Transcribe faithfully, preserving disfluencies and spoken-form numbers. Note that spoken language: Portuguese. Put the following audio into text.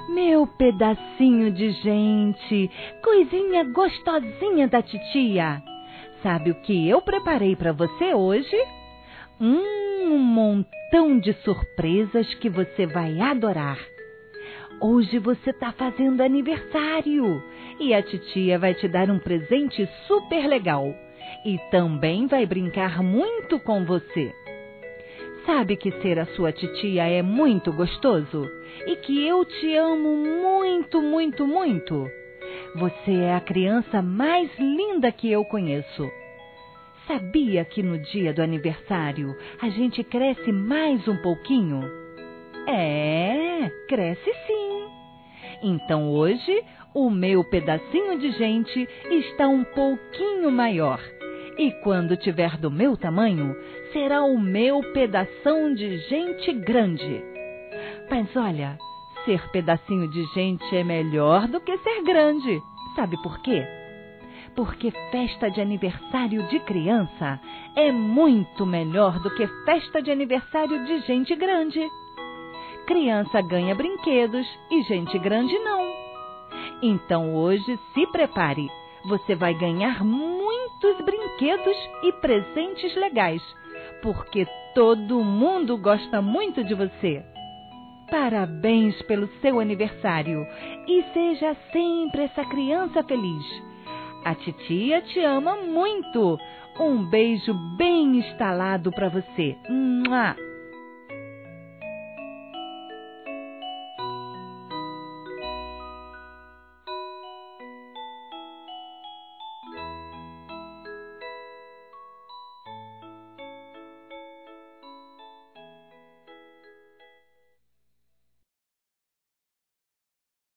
Meu pedacinho de gente, coisinha gostosinha da titia. Sabe o que eu preparei para você hoje? Hum, um montão de surpresas que você vai adorar. Hoje você está fazendo aniversário e a titia vai te dar um presente super legal e também vai brincar muito com você. Sabe que ser a sua titia é muito gostoso e que eu te amo muito, muito, muito? Você é a criança mais linda que eu conheço. Sabia que no dia do aniversário a gente cresce mais um pouquinho? É, cresce sim. Então hoje o meu pedacinho de gente está um pouquinho maior. E quando tiver do meu tamanho, será o meu pedação de gente grande. Mas olha, ser pedacinho de gente é melhor do que ser grande. Sabe por quê? Porque festa de aniversário de criança é muito melhor do que festa de aniversário de gente grande. Criança ganha brinquedos e gente grande não. Então hoje se prepare. Você vai ganhar muitos brinquedos e presentes legais, porque todo mundo gosta muito de você. Parabéns pelo seu aniversário e seja sempre essa criança feliz. A titia te ama muito. Um beijo bem instalado para você. Mua!